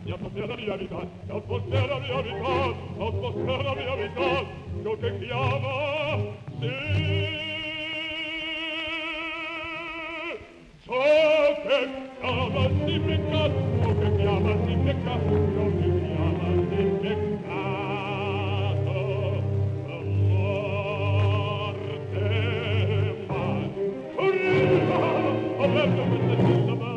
atmosfera mia vita, atmosfera mia vita, atmosfera mia vita, ciò che chiama, sì, ciò che chiama si pecca, ciò che chiama si pecca, ciò che chiama si peccato, morte, ma, orribile, aperto questa chiusa mano.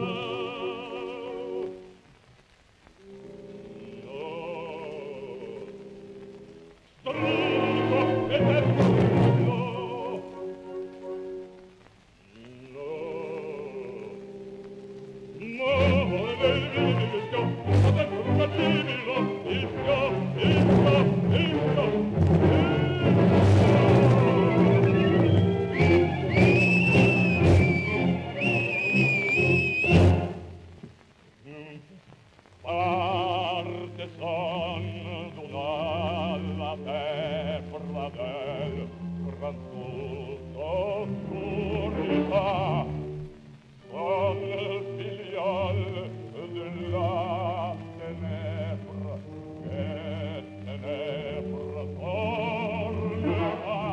Parte son d'una levra del frantuso oscurità, son filial della tenebra, che tenebra tornerà.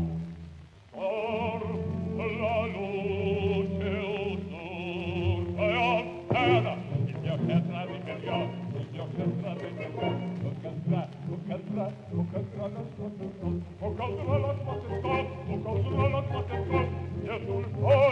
Or la luce usurpa e altera il mio tetra ribelliò, il mio tetra ribelliò, o caldrà la sua tempestà, o caldrà la sua tempestà, o caldrà la sua tempestà, e sul fuoco